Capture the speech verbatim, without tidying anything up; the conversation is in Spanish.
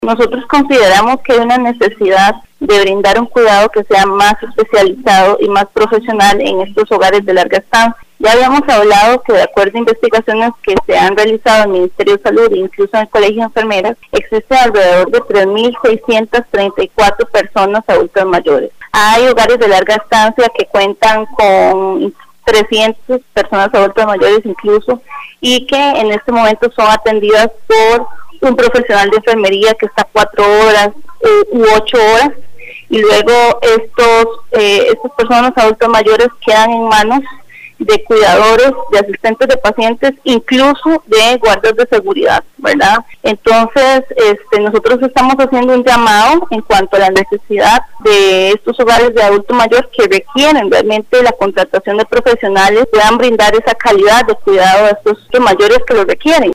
Nosotros consideramos que hay una necesidad de brindar un cuidado que sea más especializado y más profesional en estos hogares de larga estancia. Ya habíamos hablado que de acuerdo a investigaciones que se han realizado en el Ministerio de Salud e incluso en el Colegio de Enfermeras, existe alrededor de tres mil seiscientas treinta y cuatro personas adultas mayores. Hay hogares de larga estancia que cuentan con trescientas personas adultas mayores incluso, y que en este momento son atendidas por un profesional de enfermería que está cuatro horas eh, u ocho horas, y luego estos eh, estas personas adultas mayores quedan en manos de cuidadores, de asistentes de pacientes, incluso de guardias de seguridad, ¿verdad? Entonces, este, nosotros estamos haciendo un llamado en cuanto a la necesidad de estos hogares de adulto mayor que requieren realmente la contratación de profesionales, puedan brindar esa calidad de cuidado a estos mayores que lo requieren.